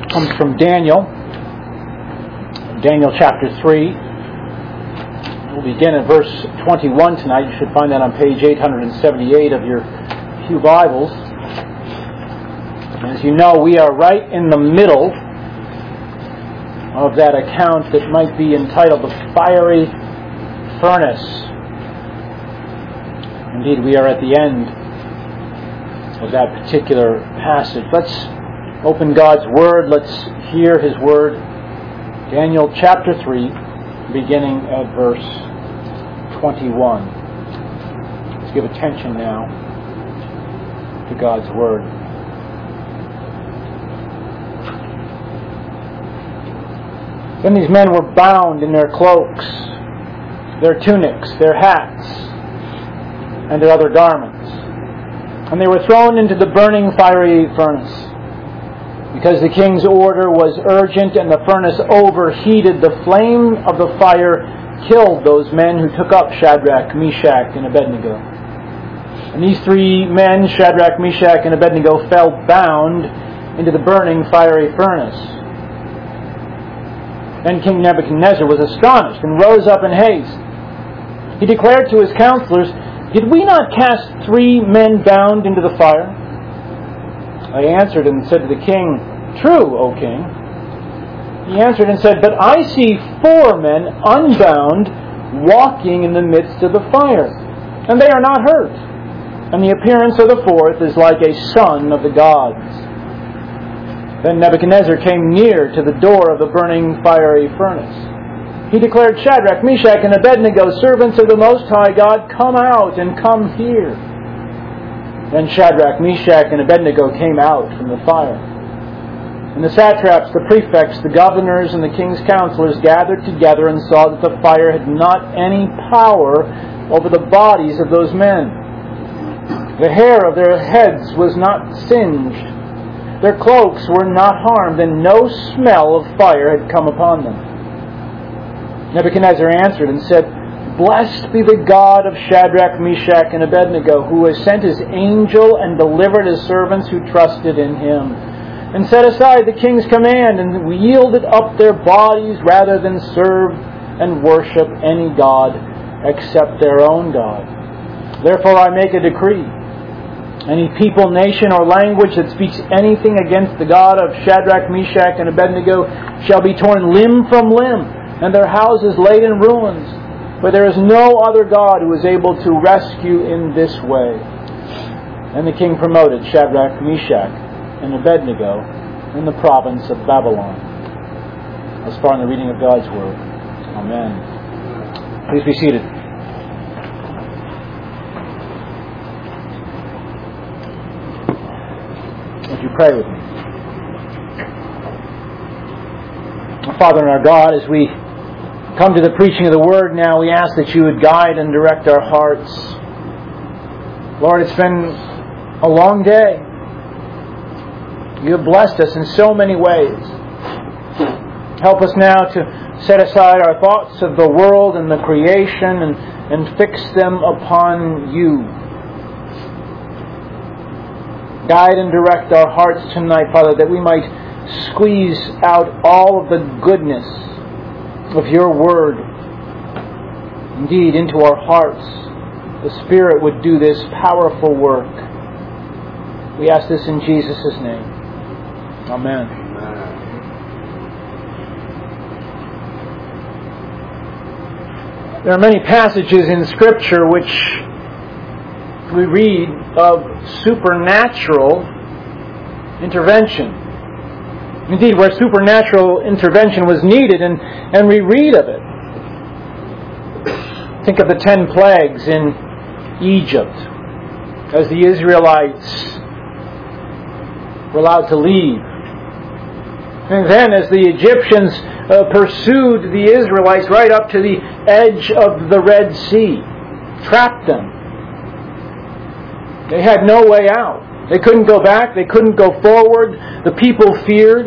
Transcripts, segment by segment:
comes from Daniel chapter 3. We'll begin at verse 21 tonight. You should find that on page 878 of your Pew Bibles. As you know, we are right in the middle of that account that might be entitled the fiery furnace. Indeed, we are at the end of that particular passage. Let's open God's Word. Let's hear His Word. Daniel chapter 3, beginning at verse 21. Let's give attention now to God's Word. Then these men were bound in their cloaks, their tunics, their hats, and their other garments. And they were thrown into the burning fiery furnace. Because the king's order was urgent and the furnace overheated, the flame of the fire killed those men who took up Shadrach, Meshach, and Abednego. And these three men, Shadrach, Meshach, and Abednego, fell bound into the burning fiery furnace. Then King Nebuchadnezzar was astonished and rose up in haste. He declared to his counselors, "Did we not cast 3 men bound into the fire?" They answered and said to the king, "True, O king." He answered and said, "But I see 4 men unbound walking in the midst of the fire, and they are not hurt. And the appearance of the 4th is like a son of the gods." Then Nebuchadnezzar came near to the door of the burning fiery furnace. He declared, "Shadrach, Meshach, and Abednego, servants of the Most High God, come out and come here." Then Shadrach, Meshach, and Abednego came out from the fire. And the satraps, the prefects, the governors, and the king's counselors gathered together and saw that the fire had not any power over the bodies of those men. The hair of their heads was not singed. Their cloaks were not harmed, and no smell of fire had come upon them. Nebuchadnezzar answered and said, "Blessed be the God of Shadrach, Meshach, and Abednego, who has sent His angel and delivered His servants who trusted in Him, and set aside the king's command, and yielded up their bodies rather than serve and worship any god except their own God. Therefore I make a decree. Any people, nation, or language that speaks anything against the God of Shadrach, Meshach, and Abednego shall be torn limb from limb, and their houses laid in ruins. For there is no other God who is able to rescue in this way." And the king promoted Shadrach, Meshach, and Abednego in the province of Babylon. As far in the reading of God's Word. Amen. Please be seated. Would you pray with me? Our Father and our God, as we come to the preaching of the Word now, we ask that you would guide and direct our hearts. Lord, it's been a long day. You have blessed us in so many ways. Help us now to set aside our thoughts of the world and the creation and fix them upon you. Guide and direct our hearts tonight, Father, that we might squeeze out all of the goodness of your Word, indeed, into our hearts. The Spirit would do this powerful work. We ask this in Jesus' name. Amen. There are many passages in Scripture which we read of supernatural intervention. Indeed, where supernatural intervention was needed, and we read of it. Think of the 10 plagues in Egypt, as the Israelites were allowed to leave. And then as the Egyptians pursued the Israelites right up to the edge of the Red Sea, trapped them. They had no way out. They couldn't go back. They couldn't go forward. The people feared.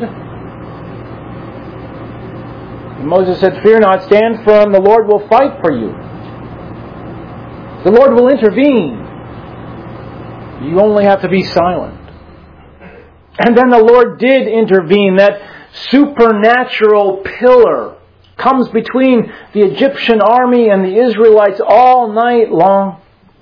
And Moses said, "Fear not, stand firm. The Lord will fight for you. The Lord will intervene. You only have to be silent." And then the Lord did intervene. That supernatural pillar comes between the Egyptian army and the Israelites all night long.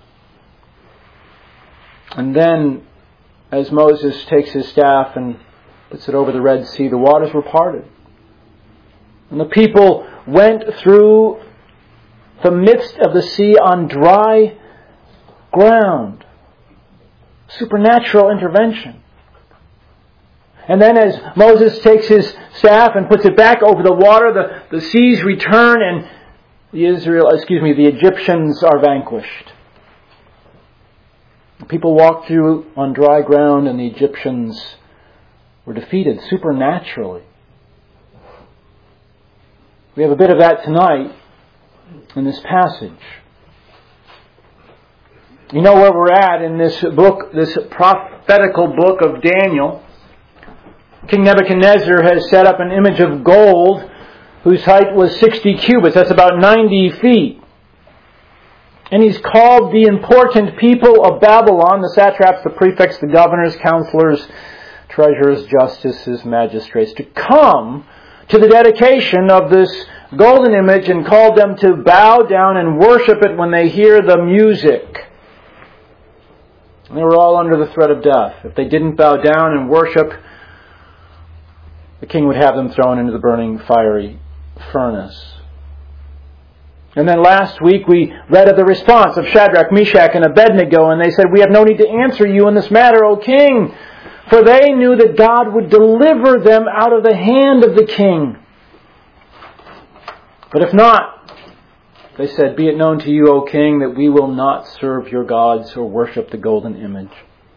And then, as Moses takes his staff and puts it over the Red Sea, the waters were parted. And the people went through the midst of the sea on dry ground. Supernatural intervention. And then as Moses takes his staff and puts it back over the water, the seas return and the Egyptians are vanquished. People walked through on dry ground and the Egyptians were defeated supernaturally. We have a bit of that tonight in this passage. You know where we're at in this book, this prophetical book of Daniel. King Nebuchadnezzar has set up an image of gold whose height was 60 cubits. That's about 90 feet. And he's called the important people of Babylon, the satraps, the prefects, the governors, counselors, treasurers, justices, magistrates, to come to the dedication of this golden image and called them to bow down and worship it when they hear the music. And they were all under the threat of death. If they didn't bow down and worship, the king would have them thrown into the burning fiery furnace. And then last week we read of the response of Shadrach, Meshach, and Abednego, and they said, "We have no need to answer you in this matter, O king." For they knew that God would deliver them out of the hand of the king. But if not, they said, "Be it known to you, O king, that we will not serve your gods or worship the golden image."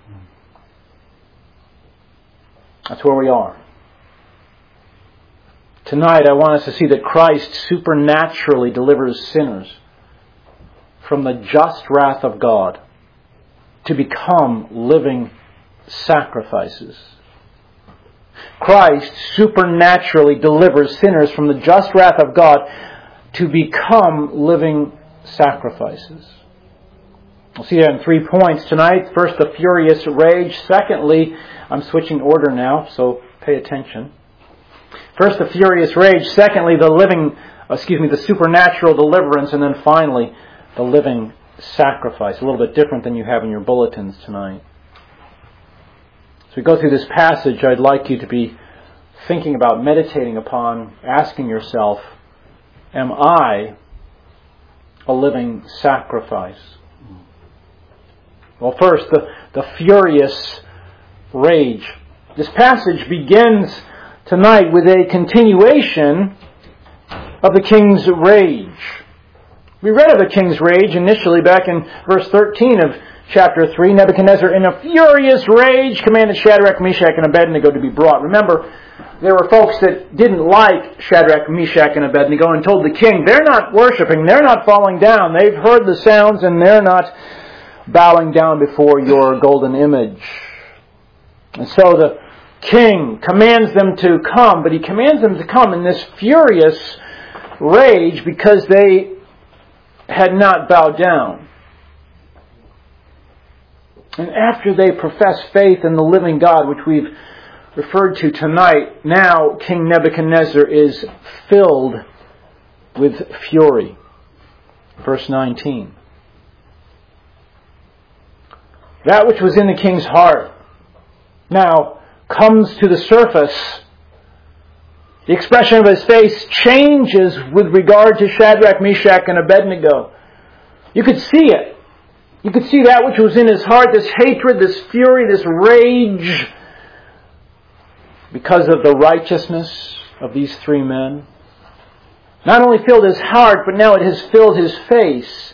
That's where we are. Tonight I want us to see that Christ supernaturally delivers sinners from the just wrath of God to become living sacrifices. Christ supernaturally delivers sinners from the just wrath of God to become living sacrifices. We'll see that in 3 points tonight. First, the furious rage. Secondly, I'm switching order now, so pay attention. First, the furious rage. Secondly, the supernatural deliverance. And then finally, the living sacrifice. A little bit different than you have in your bulletins tonight. As we go through this passage, I'd like you to be thinking about, meditating upon, asking yourself, am I a living sacrifice? Well, first, the furious rage. This passage begins tonight with a continuation of the king's rage. We read of the king's rage initially back in verse 13 of chapter 3. Nebuchadnezzar, in a furious rage, commanded Shadrach, Meshach, and Abednego to be brought. Remember, there were folks that didn't like Shadrach, Meshach, and Abednego and told the king, they're not worshiping, they're not falling down. They've heard the sounds and they're not bowing down before your golden image. And so the king commands them to come, but he commands them to come in this furious rage because they had not bowed down. And after they profess faith in the living God, which we've referred to tonight, now King Nebuchadnezzar is filled with fury. Verse 19. That which was in the king's heart now comes to the surface. The expression of his face changes with regard to Shadrach, Meshach, and Abednego. You could see it. You could see that which was in his heart, this hatred, this fury, this rage, because of the righteousness of these three men. Not only filled his heart, but now it has filled his face.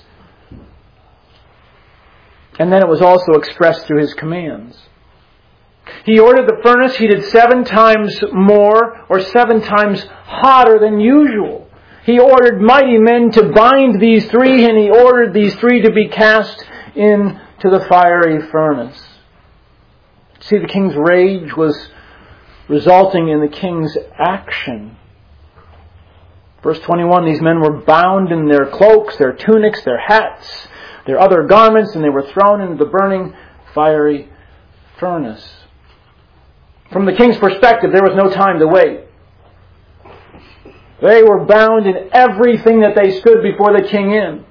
And then it was also expressed through his commands. He ordered the furnace heated 7 times more, or 7 times hotter than usual. He ordered mighty men to bind these three, and he ordered these three to be cast into the fiery furnace. See, the king's rage was resulting in the king's action. Verse 21, these men were bound in their cloaks, their tunics, their hats, their other garments, and they were thrown into the burning fiery furnace. From the king's perspective, there was no time to wait. They were bound in everything that they stood before the king in.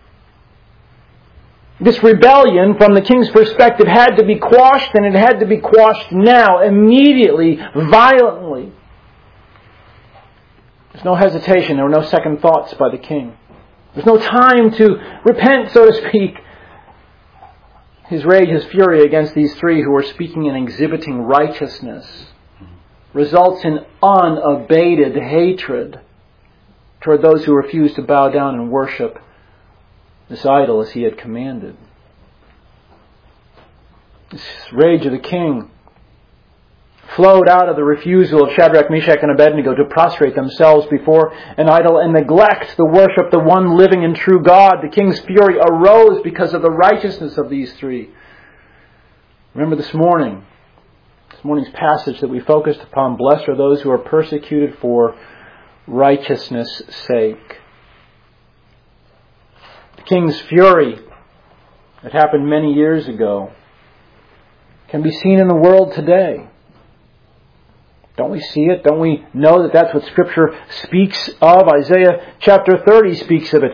This rebellion, from the king's perspective, had to be quashed, and it had to be quashed now, immediately, violently. There's no hesitation. There were no second thoughts by the king. There's no time to repent, so to speak. His rage, his fury against these three who were speaking and exhibiting righteousness results in unabated hatred toward those who refuse to bow down and worship this idol as he had commanded. This rage of the king flowed out of the refusal of Shadrach, Meshach, and Abednego to prostrate themselves before an idol and neglect the worship of the one living and true God. The king's fury arose because of the righteousness of these three. Remember this morning's passage that we focused upon, blessed are those who are persecuted for righteousness' sake. The king's fury that happened many years ago can be seen in the world today. Don't we see it? Don't we know that that's what Scripture speaks of? Isaiah chapter 30 speaks of it.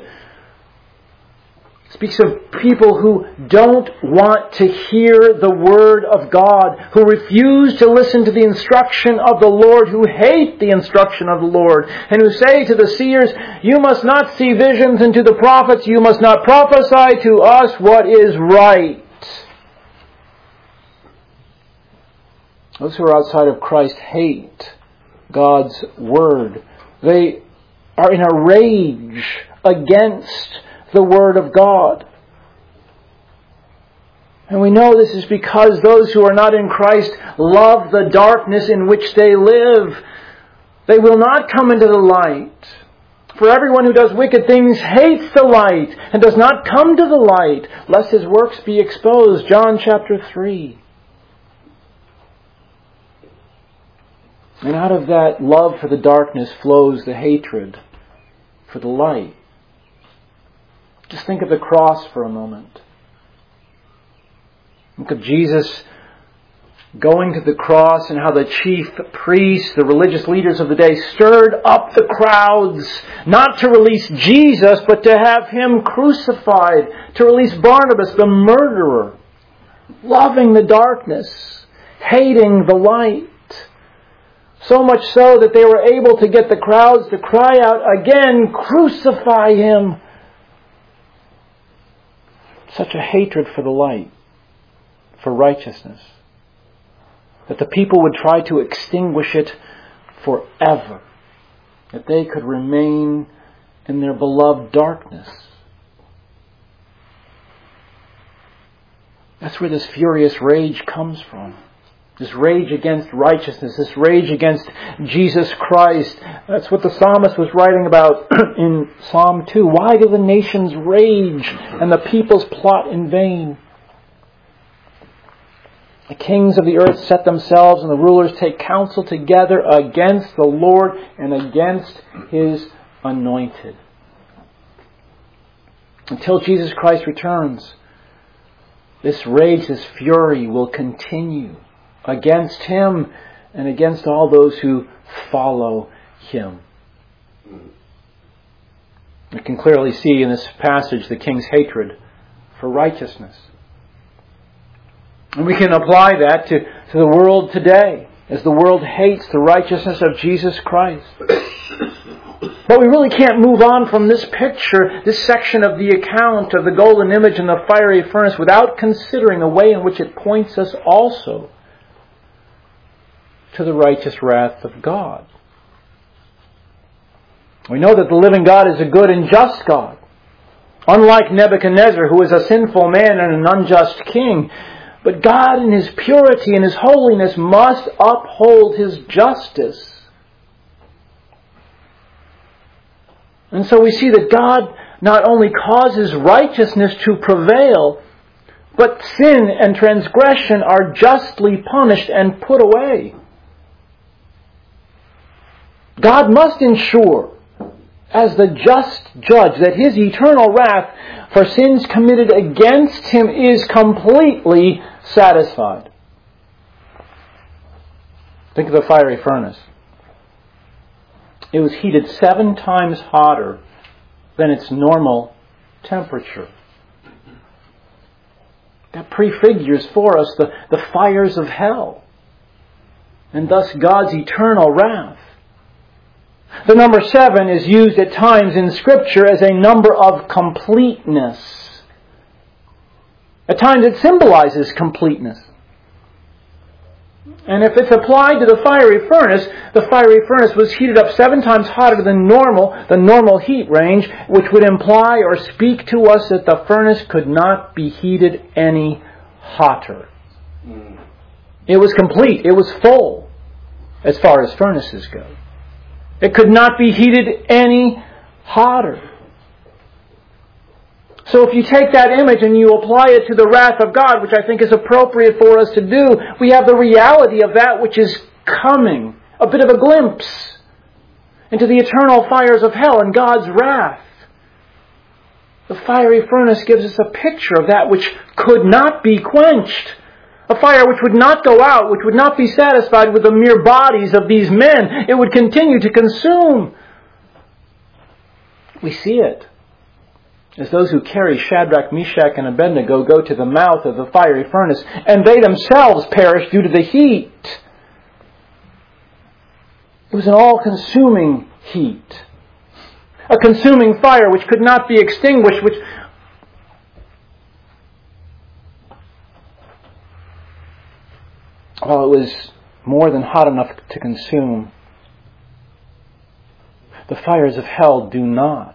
It speaks of people who don't want to hear the Word of God, who refuse to listen to the instruction of the Lord, who hate the instruction of the Lord, and who say to the seers, you must not see visions, and to the prophets, you must not prophesy to us what is right. Those who are outside of Christ hate God's Word. They are in a rage against the Word of God. And we know this is because those who are not in Christ love the darkness in which they live. They will not come into the light. For everyone who does wicked things hates the light and does not come to the light, lest his works be exposed. John chapter 3. And out of that love for the darkness flows the hatred for the light. Just think of the cross for a moment. Think of Jesus going to the cross and how the chief priests, the religious leaders of the day, stirred up the crowds, not to release Jesus, but to have Him crucified, to release Barnabas, the murderer, loving the darkness, hating the light. So much so that they were able to get the crowds to cry out again, crucify Him. Such a hatred for the light, for righteousness, that the people would try to extinguish it forever, that they could remain in their beloved darkness. That's where this furious rage comes from. This rage against righteousness, this rage against Jesus Christ. That's what the psalmist was writing about in Psalm 2. Why do the nations rage and the peoples plot in vain? The kings of the earth set themselves and the rulers take counsel together against the Lord and against His anointed. Until Jesus Christ returns, this rage, this fury will continue against Him and against all those who follow Him. We can clearly see in this passage the king's hatred for righteousness. And we can apply that to the world today, as the world hates the righteousness of Jesus Christ. But we really can't move on from this picture, this section of the account of the golden image in the fiery furnace, without considering the way in which it points us also to the righteous wrath of God. We know that the living God is a good and just God. Unlike Nebuchadnezzar, who is a sinful man and an unjust king, but God in His purity and His holiness must uphold His justice. And so we see that God not only causes righteousness to prevail, but sin and transgression are justly punished and put away. God must ensure, as the just judge, that His eternal wrath for sins committed against Him is completely satisfied. Think of the fiery furnace. It was heated 7 times hotter than its normal temperature. That prefigures for us the fires of hell, and thus God's eternal wrath. The number 7 is used at times in Scripture as a number of completeness. At times it symbolizes completeness. And if it's applied to the fiery furnace was heated up 7 times hotter than the normal heat range, which would imply or speak to us that the furnace could not be heated any hotter. It was complete. It was full as far as furnaces go. It could not be heated any hotter. So if you take that image and you apply it to the wrath of God, which I think is appropriate for us to do, we have the reality of that which is coming. A bit of a glimpse into the eternal fires of hell and God's wrath. The fiery furnace gives us a picture of that which could not be quenched. A fire which would not go out, which would not be satisfied with the mere bodies of these men. It would continue to consume. We see it as those who carry Shadrach, Meshach, and Abednego go to the mouth of the fiery furnace, and they themselves perish due to the heat. It was an all-consuming heat. A consuming fire which could not be extinguished, which it was more than hot enough to consume. The fires of hell do not.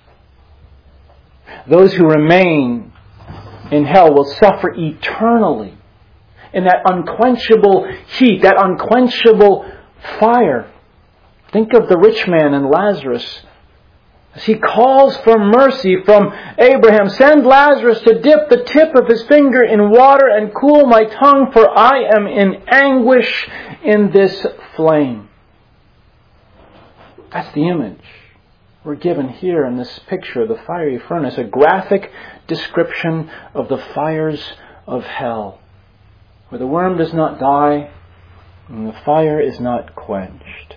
Those who remain in hell will suffer eternally in that unquenchable heat, that unquenchable fire. Think of the rich man and Lazarus. As he calls for mercy from Abraham, "Send Lazarus to dip the tip of his finger in water and cool my tongue, for I am in anguish in this flame." That's the image we're given here in this picture of the fiery furnace, a graphic description of the fires of hell, where the worm does not die and the fire is not quenched.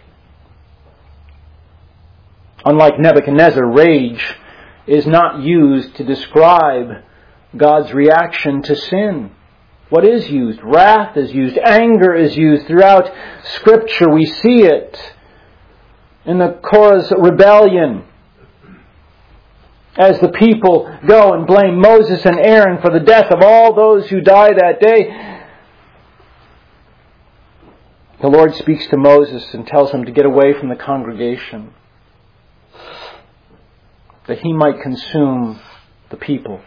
Unlike Nebuchadnezzar, rage is not used to describe God's reaction to sin. What is used? Wrath is used. Anger is used. Throughout Scripture we see it. In the Korah's rebellion, as the people go and blame Moses and Aaron for the death of all those who die that day, the Lord speaks to Moses and tells him to get away from the congregation, that he might consume the people.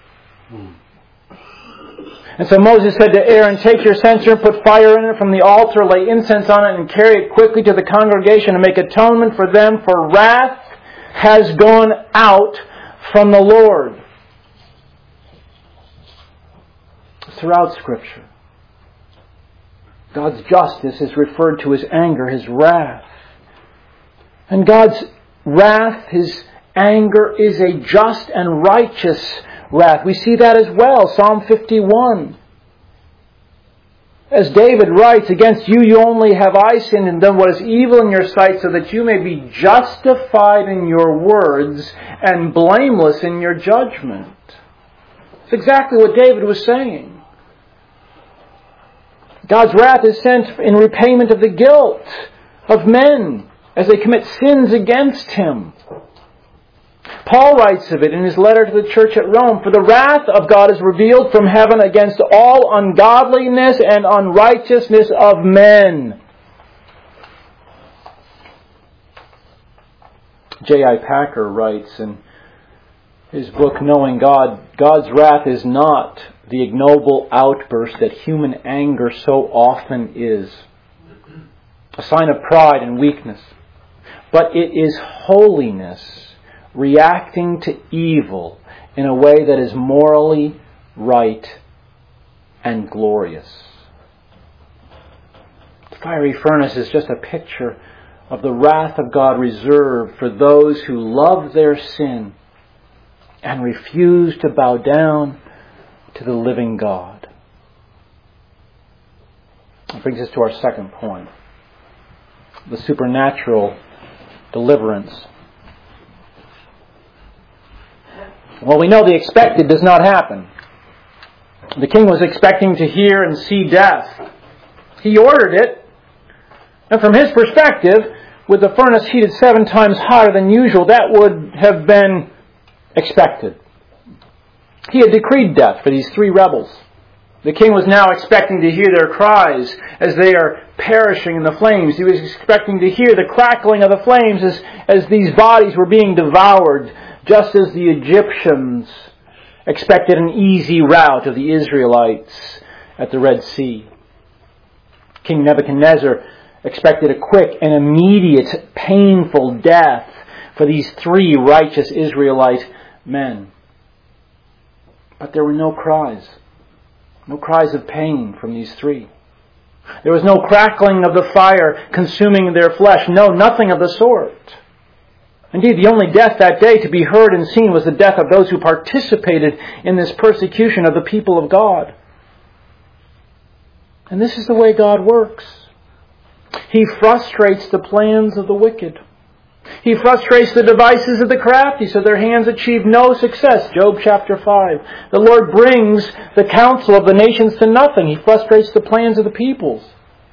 And so Moses said to Aaron, "Take your censer, put fire in it from the altar, lay incense on it, and carry it quickly to the congregation and make atonement for them, for wrath has gone out from the Lord." Throughout Scripture, God's justice is referred to as anger, His wrath. And God's wrath, His anger, is a just and righteous wrath. We see that as well. Psalm 51. As David writes, "Against you only have I sinned and done what is evil in your sight, so that you may be justified in your words and blameless in your judgment." It's exactly what David was saying. God's wrath is sent in repayment of the guilt of men as they commit sins against Him. Paul writes of it in his letter to the church at Rome, "For the wrath of God is revealed from heaven against all ungodliness and unrighteousness of men." J.I. Packer writes in his book, Knowing God, God's wrath is not the ignoble outburst that human anger so often is, a sign of pride and weakness, but it is holiness reacting to evil in a way that is morally right and glorious. The fiery furnace is just a picture of the wrath of God reserved for those who love their sin and refuse to bow down to the living God. That brings us to our second point. the supernatural deliverance. Well, we know the expected does not happen. The king was expecting to hear and see death. He ordered it, and from his perspective, with the furnace heated 7 times hotter than usual, that would have been expected. He had decreed death for these 3 rebels. The king was now expecting to hear their cries as they are perishing in the flames. He was expecting to hear the crackling of the flames as these bodies were being devoured, just as the Egyptians expected an easy rout of the Israelites at the Red Sea. King Nebuchadnezzar expected a quick and immediate, painful death for these 3 righteous Israelite men. But there were no cries. No cries of pain from these 3. There was no crackling of the fire consuming their flesh. No, nothing of the sort. Indeed, the only death that day to be heard and seen was the death of those who participated in this persecution of the people of God. And this is the way God works. He frustrates the plans of the wicked. He frustrates the devices of the crafty so their hands achieve no success. Job chapter 5. The Lord brings the counsel of the nations to nothing. He frustrates the plans of the peoples.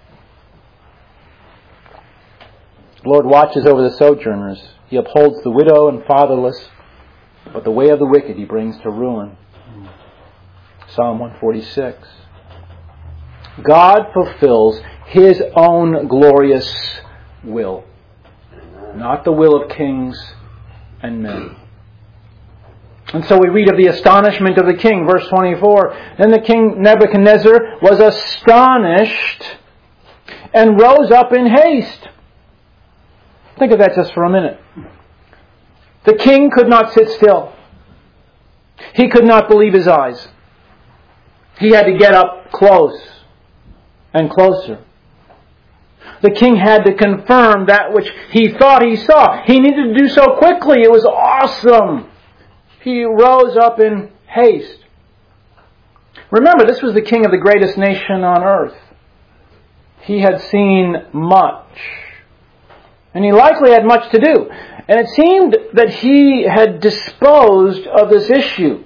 The Lord watches over the sojourners. He upholds the widow and fatherless, but the way of the wicked He brings to ruin. Psalm 146. God fulfills His own glorious will, not the will of kings and men. And so we read of the astonishment of the king, verse 24. Then the king Nebuchadnezzar was astonished and rose up in haste. Think of that just for a minute. The king could not sit still. He could not believe his eyes. He had to get up close and closer. The king had to confirm that which he thought he saw. He needed to do so quickly. It was awesome. He rose up in haste. Remember, this was the king of the greatest nation on earth. He had seen much. And he likely had much to do. And it seemed that he had disposed of this issue.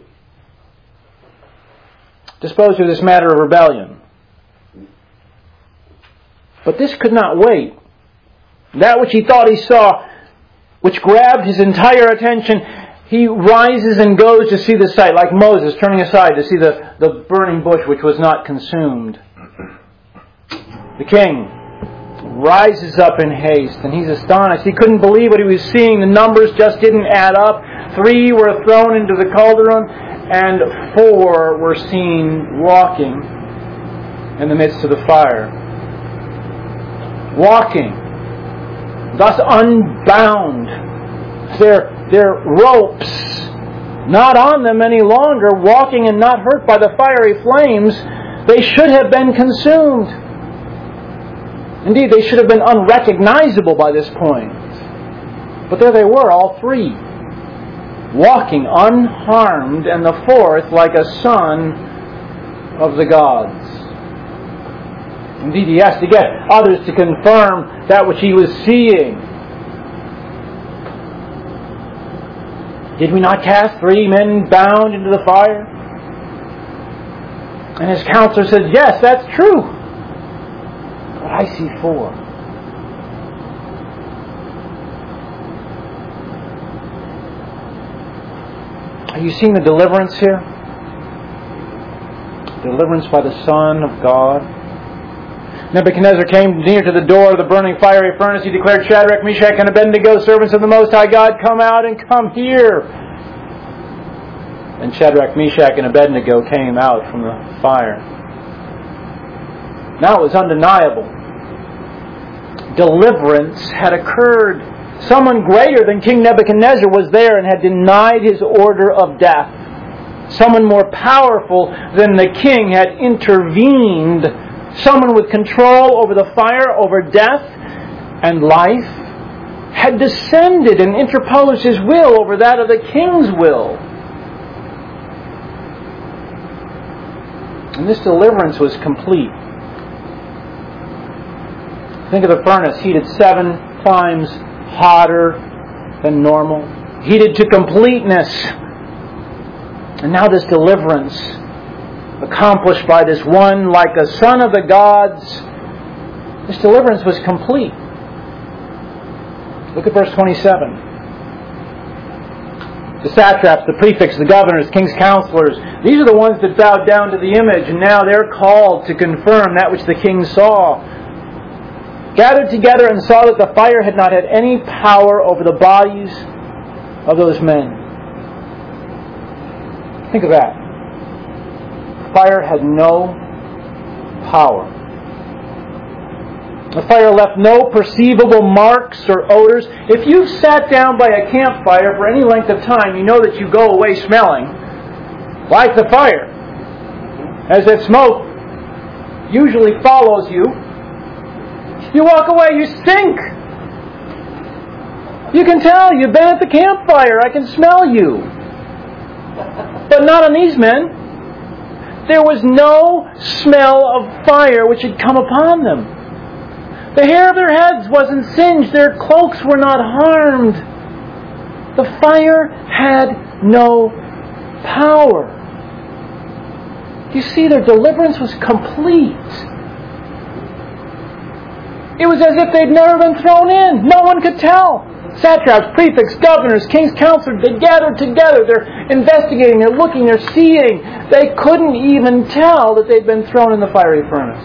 Disposed of this matter of rebellion. But this could not wait. That which he thought he saw, which grabbed his entire attention, he rises and goes to see the sight, like Moses turning aside to see the burning bush which was not consumed. The king rises up in haste, and he's astonished. He couldn't believe what he was seeing. The numbers just didn't add up. 3 were thrown into the cauldron, and 4 were seen walking in the midst of the fire. Walking, thus unbound, their ropes not on them any longer, walking and not hurt by the fiery flames. They should have been consumed. Indeed, they should have been unrecognizable by this point. But there they were, all 3, walking unharmed, and the 4th like a son of the gods. Indeed, he has to get others to confirm that which he was seeing. Did we not cast 3 men bound into the fire? And his counselor said, yes, that's true. But I see 4. Are you seeing the deliverance here? Deliverance by the Son of God. Nebuchadnezzar came near to the door of the burning fiery furnace. He declared, Shadrach, Meshach, and Abednego, servants of the Most High God, come out and come here. And Shadrach, Meshach, and Abednego came out from the fire. Now it was undeniable. Deliverance had occurred. Someone greater than King Nebuchadnezzar was there and had denied his order of death. Someone more powerful than the king had intervened. Someone with control over the fire, over death and life, had descended and interposed his will over that of the king's will. And this deliverance was complete. Think of the furnace heated 7 times hotter than normal. Heated to completeness. And now this deliverance accomplished by this one like a son of the gods. This deliverance was complete. Look at verse 27. The satraps, the prefects, the governors, king's counselors, these are the ones that bowed down to the image, and now they're called to confirm that which the king saw. Gathered together and saw that the fire had not had any power over the bodies of those men. Think of that. Fire had no power. The fire left no perceivable marks or odors. If you've sat down by a campfire for any length of time, you know that you go away smelling like the fire. As that smoke usually follows you, you walk away, you stink. You can tell you've been at the campfire. I can smell you. But not on these men. There was no smell of fire which had come upon them. The hair of their heads wasn't singed. Their cloaks were not harmed. The fire had no power. You see, their deliverance was complete. It was as if they'd never been thrown in. No one could tell. Satraps, prefects, governors, king's counselors, they gathered together. They're investigating, they're looking, they're seeing. They couldn't even tell that they'd been thrown in the fiery furnace.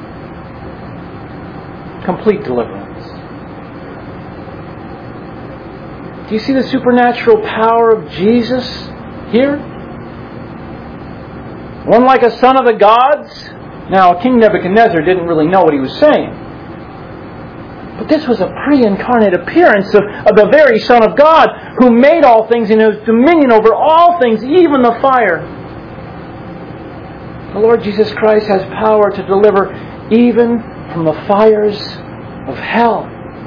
Complete deliverance. Do you see the supernatural power of Jesus here? One like a son of the gods. Now, King Nebuchadnezzar didn't really know what he was saying. But this was a pre-incarnate appearance of the very Son of God who made all things and has dominion over all things, even the fire. The Lord Jesus Christ has power to deliver even from the fires of hell.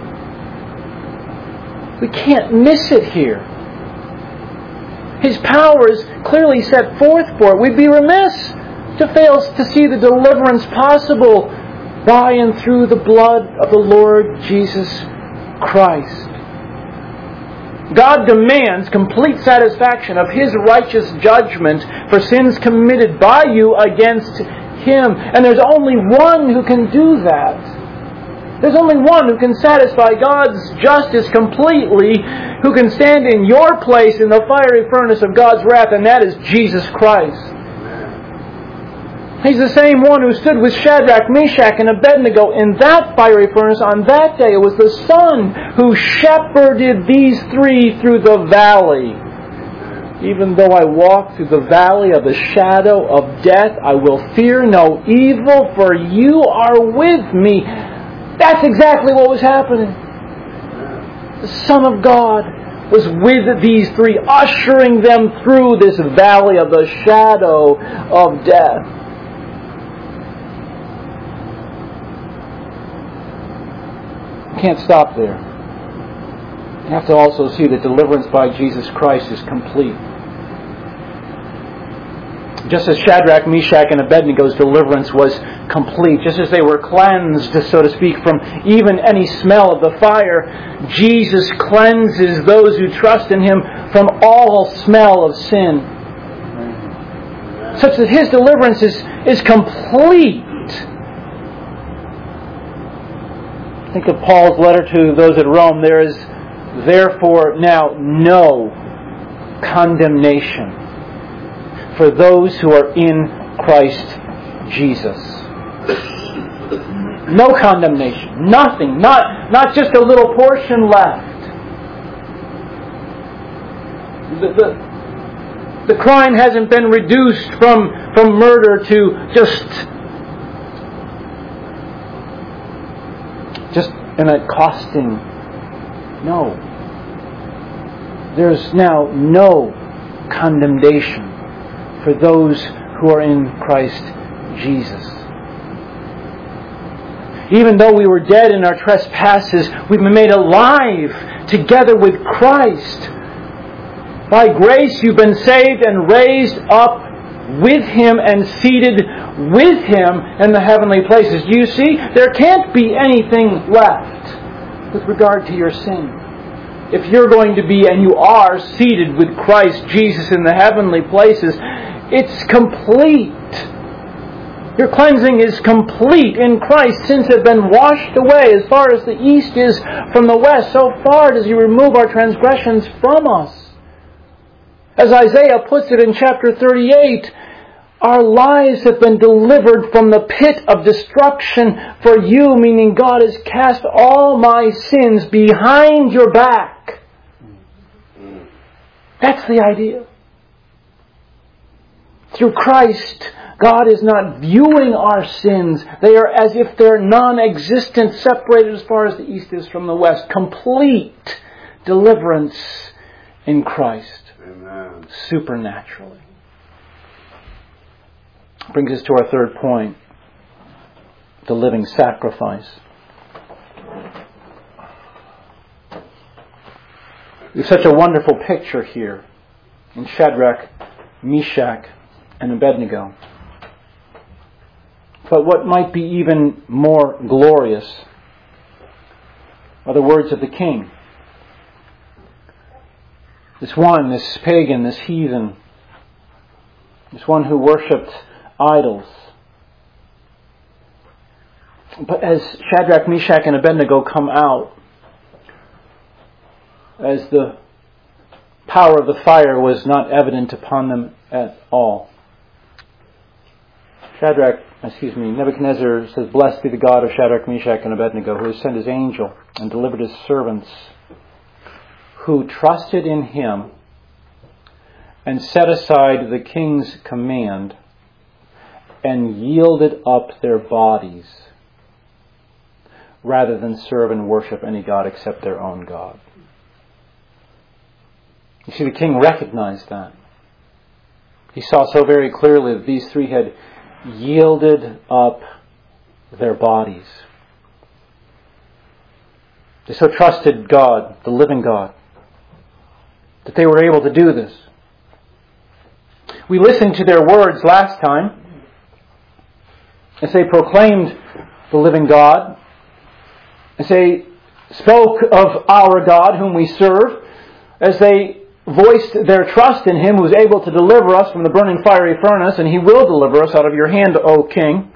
We can't miss it here. His power is clearly set forth for it. We'd be remiss to fail to see the deliverance possible by and through the blood of the Lord Jesus Christ. God demands complete satisfaction of His righteous judgment for sins committed by you against Him. And there's only one who can do that. There's only one who can satisfy God's justice completely, who can stand in your place in the fiery furnace of God's wrath, and that is Jesus Christ. He's the same one who stood with Shadrach, Meshach, and Abednego in that fiery furnace on that day. It was the Son who shepherded these three through the valley. Even though I walk through the valley of the shadow of death, I will fear no evil, for you are with me. That's exactly what was happening. The Son of God was with these three, ushering them through this valley of the shadow of death. Can't stop there. You have to also see that deliverance by Jesus Christ is complete. Just as Shadrach, Meshach, and Abednego's deliverance was complete, just as they were cleansed, so to speak, from even any smell of the fire, Jesus cleanses those who trust in Him from all smell of sin. Such that His deliverance is complete. Think of Paul's letter to those at Rome. There is therefore now no condemnation for those who are in Christ Jesus. No condemnation. Nothing. Not just a little portion left. The crime hasn't been reduced from murder to just an accosting. No. There's now no condemnation for those who are in Christ Jesus. Even though we were dead in our trespasses, we've been made alive together with Christ. By grace you've been saved and raised up with Him and seated with Him in the heavenly places. Do you see? There can't be anything left with regard to your sin. If you're going to be, and you are, seated with Christ Jesus in the heavenly places, it's complete. Your cleansing is complete in Christ. Sins have been washed away as far as the east is from the west. So far does He remove our transgressions from us. As Isaiah puts it in chapter 38, our lives have been delivered from the pit of destruction for you, meaning God has cast all my sins behind your back. That's the idea. Through Christ, God is not viewing our sins. They are as if they're non-existent, separated as far as the east is from the west. Complete deliverance in Christ. Amen. Supernaturally. Brings us to our third point. The living sacrifice. We have such a wonderful picture here in Shadrach, Meshach, and Abednego. But what might be even more glorious are the words of the king. This one, this pagan, this heathen, this one who worshipped idols. But as Shadrach, Meshach, and Abednego come out, as the power of the fire was not evident upon them at all. Nebuchadnezzar says, "Blessed be the God of Shadrach, Meshach, and Abednego, who has sent His angel and delivered His servants, who trusted in Him and set aside the king's command and yielded up their bodies rather than serve and worship any god except their own God." You see, the king recognized that. He saw so very clearly that these three had yielded up their bodies. They so trusted God, the living God, that they were able to do this. We listened to their words last time as they proclaimed the living God, as they spoke of our God whom we serve, as they voiced their trust in Him who is able to deliver us from the burning fiery furnace, and He will deliver us out of your hand, O King.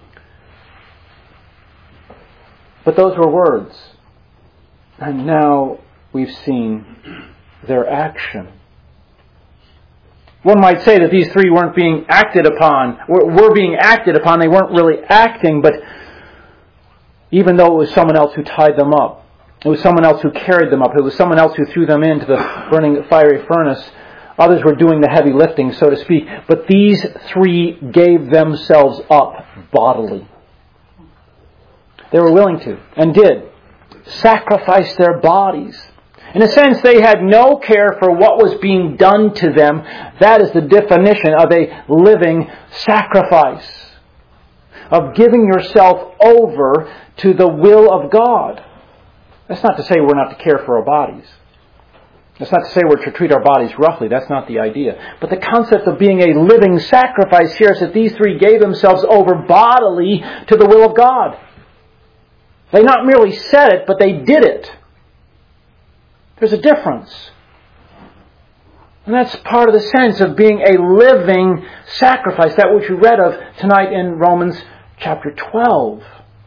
But those were words. And now we've seen their action. One might say that these three weren't being acted upon, were being acted upon. They weren't really acting, but even though it was someone else who tied them up, it was someone else who carried them up, it was someone else who threw them into the burning fiery furnace, others were doing the heavy lifting, so to speak. But these three gave themselves up bodily. They were willing to, and did, sacrifice their bodies. In a sense, they had no care for what was being done to them. That is the definition of a living sacrifice, of giving yourself over to the will of God. That's not to say we're not to care for our bodies. That's not to say we're to treat our bodies roughly. That's not the idea. But the concept of being a living sacrifice here is that these three gave themselves over bodily to the will of God. They not merely said it, but they did it. There's a difference. And that's part of the sense of being a living sacrifice, that which we read of tonight in Romans chapter 12.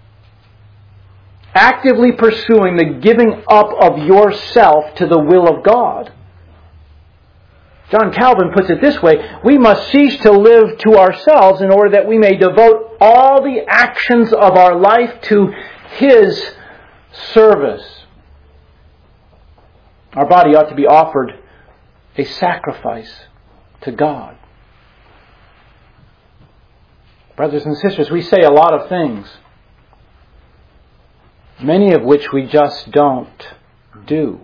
Actively pursuing the giving up of yourself to the will of God. John Calvin puts it this way: we must cease to live to ourselves in order that we may devote all the actions of our life to His service. Our body ought to be offered a sacrifice to God. Brothers and sisters, we say a lot of things, many of which we just don't do.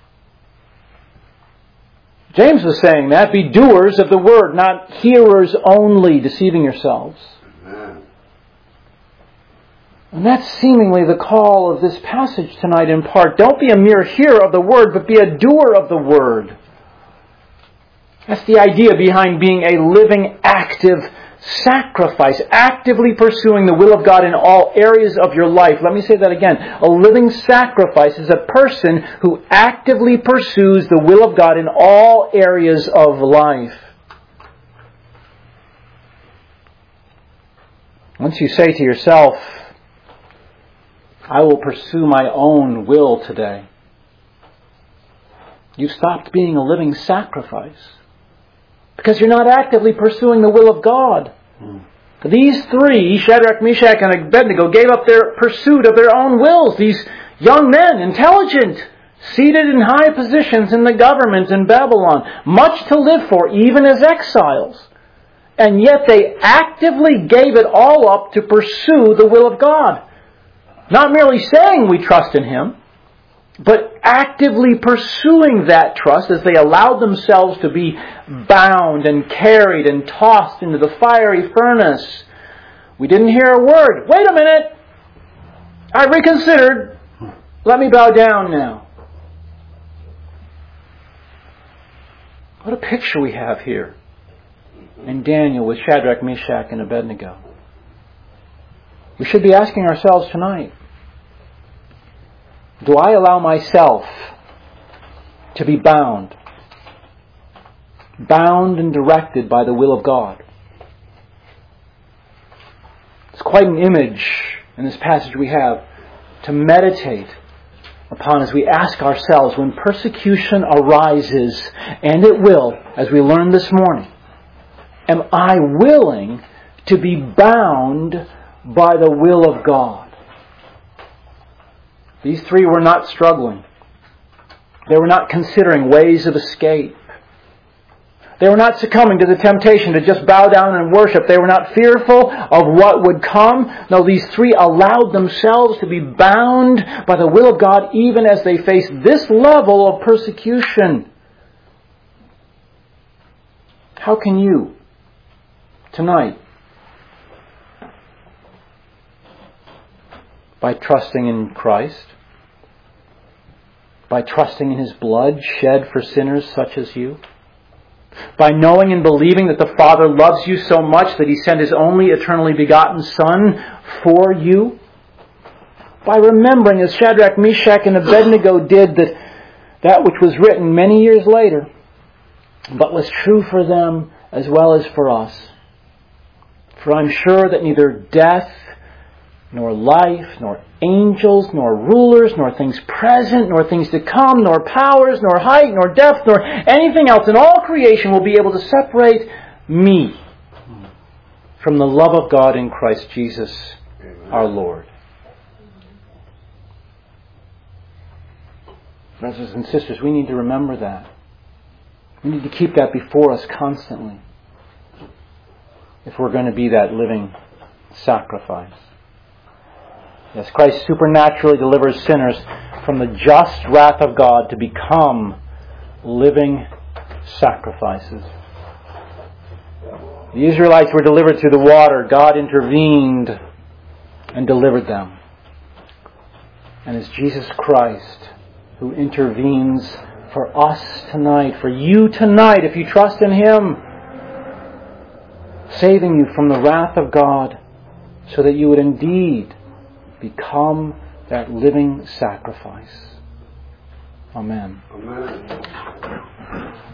James was saying that, be doers of the word, not hearers only, deceiving yourselves. Amen. And that's seemingly the call of this passage tonight in part. Don't be a mere hearer of the word, but be a doer of the word. That's the idea behind being a living, active sacrifice, actively pursuing the will of God in all areas of your life. Let me say that again. A living sacrifice is a person who actively pursues the will of God in all areas of life. Once you say to yourself, I will pursue my own will today, you've stopped being a living sacrifice. Because you're not actively pursuing the will of God. These three, Shadrach, Meshach, and Abednego, gave up their pursuit of their own wills. These young men, intelligent, seated in high positions in the government in Babylon, much to live for, even as exiles. And yet they actively gave it all up to pursue the will of God. Not merely saying we trust in Him, but actively pursuing that trust as they allowed themselves to be bound and carried and tossed into the fiery furnace. We didn't hear a word. Wait a minute! I reconsidered. Let me bow down now. What a picture we have here in Daniel with Shadrach, Meshach, and Abednego. We should be asking ourselves tonight, do I allow myself to be bound and directed by the will of God? It's quite an image in this passage we have to meditate upon as we ask ourselves when persecution arises, and it will, as we learned this morning, am I willing to be bound by the will of God? These three were not struggling. They were not considering ways of escape. They were not succumbing to the temptation to just bow down and worship. They were not fearful of what would come. No, these three allowed themselves to be bound by the will of God even as they faced this level of persecution. How can you, tonight, by trusting in Christ, by trusting in His blood shed for sinners such as you, by knowing and believing that the Father loves you so much that He sent His only eternally begotten Son for you, by remembering, as Shadrach, Meshach, and Abednego did, that which was written many years later, but was true for them as well as for us. For I'm sure that neither death, nor life, nor angels, nor rulers, nor things present, nor things to come, nor powers, nor height, nor depth, nor anything else in all creation will be able to separate me from the love of God in Christ Jesus, our Lord. Brothers and sisters, we need to remember that. We need to keep that before us constantly if we're going to be that living sacrifice. Yes, Christ supernaturally delivers sinners from the just wrath of God to become living sacrifices. The Israelites were delivered through the water. God intervened and delivered them. And it's Jesus Christ who intervenes for us tonight, for you tonight, if you trust in Him, saving you from the wrath of God so that you would indeed become that living sacrifice. Amen. Amen.